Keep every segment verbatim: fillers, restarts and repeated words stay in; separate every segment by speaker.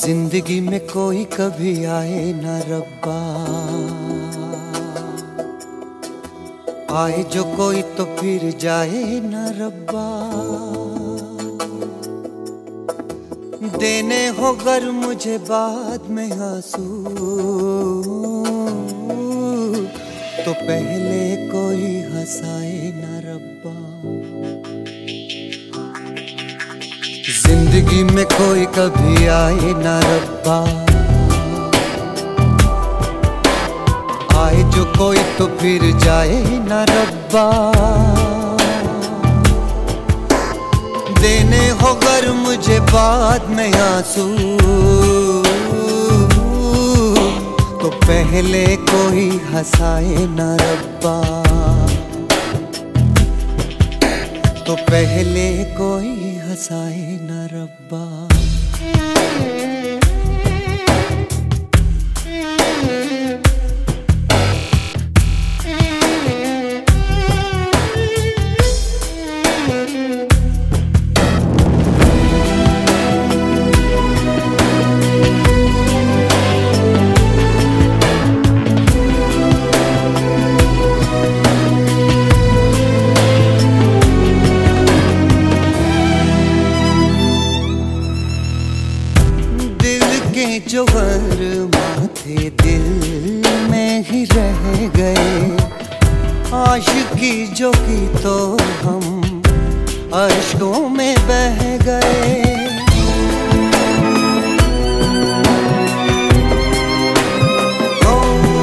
Speaker 1: जिंदगी में कोई कभी आए ना रब्बा, आए जो कोई तो फिर जाए ना रब्बा। देने हो गर मुझे बाद में आंसू, तो पहले कोई हंसाए ना रब्बा। जिंदगी में कोई कभी आए ना रब्बा, आए जो कोई तो फिर जाए ना रब्बा। देने हो गर मुझे बाद में आंसू, तो पहले कोई हंसाए ना रब्बा, तो पहले कोई हंसाए ना रब्बा। जो अरमां थे दिल में ही रह गए, आशिकी जो की तो हम अश्कों में बह गए। ओ,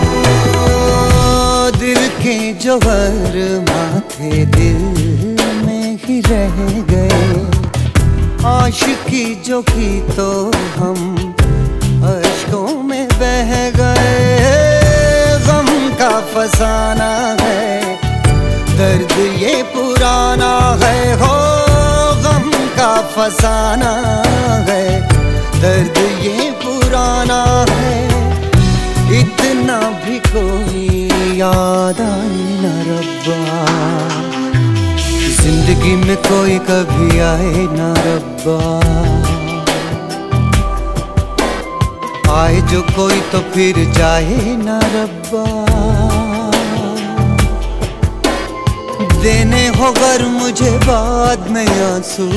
Speaker 1: दिल के जो अरमां थे दिल में ही रह गए, आशिकी जो की तो हम अश्कों में बह गए। गम का फसाना है, दर्द ये पुराना है हो। गम का फसाना है, दर्द ये पुराना है। इतना भी कोई याद आए ना रब्बा, जिंदगी में कोई कभी आए ना रब्बा, आए जो कोई तो फिर जाए ना रब्बा। देने हो गर मुझे बाद में आंसू,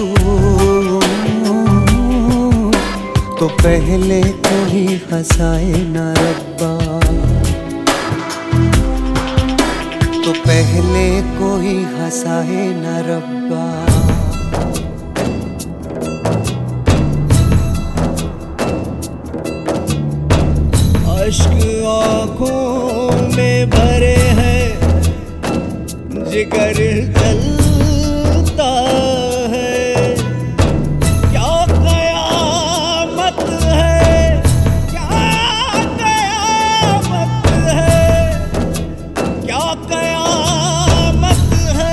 Speaker 1: तो पहले कोई हंसाए ना रब्बा, तो पहले कोई हंसाए ना रब्बा।
Speaker 2: अश्क आँखों में भरे हैं, जिगर जलता है। क्या कयामत है, क्या कयामत है, क्या कयामत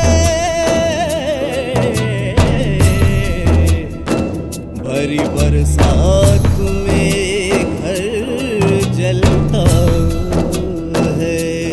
Speaker 2: है। भरी बरसात में घर जलता है।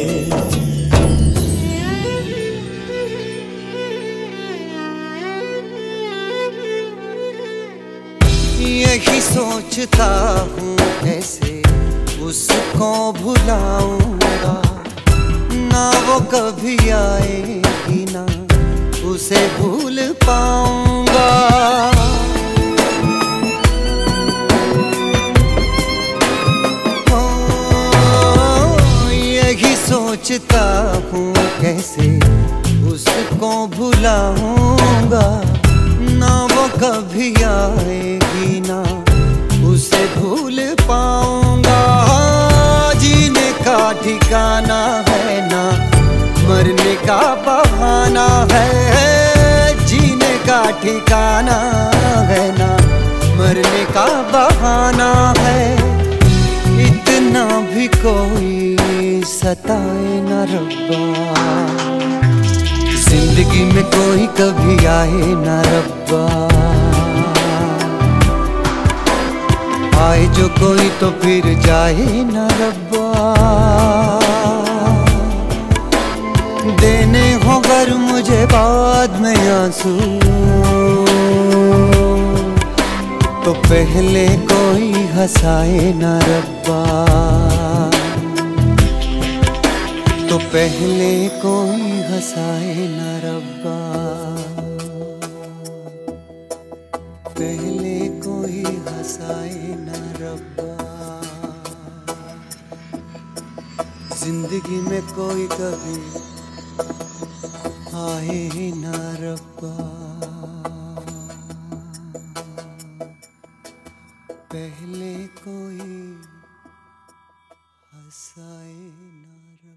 Speaker 1: यही सोचता हूँ कैसे उसको भुलाऊंगा, ना वो कभी आएगी ना उसे भूल पाऊंगा। सोचता हूँ कैसे उसको भुलाऊंगा, ना वो कभी आएगी ना उसे भूल पाऊंगा। जीने का ठिकाना है ना मरने का बहाना है। जीने का ठिकाना है ना मरने का बहाना है। इतना भी कोई सताए ना रब्बा, जिंदगी में कोई कभी आए ना रब्बा, आए जो कोई तो फिर जाए ना रब्बा। देने हो गर मुझे बाद में आंसू, तो पहले कोई हंसाए ना रब्बा, तो पहले कोई हंसाए ना रब्बा, पहले कोई हंसाए ना रब्बा। जिंदगी में कोई कभी आए ना रब्बा, पहले कोई हंसाए ना रब्बा।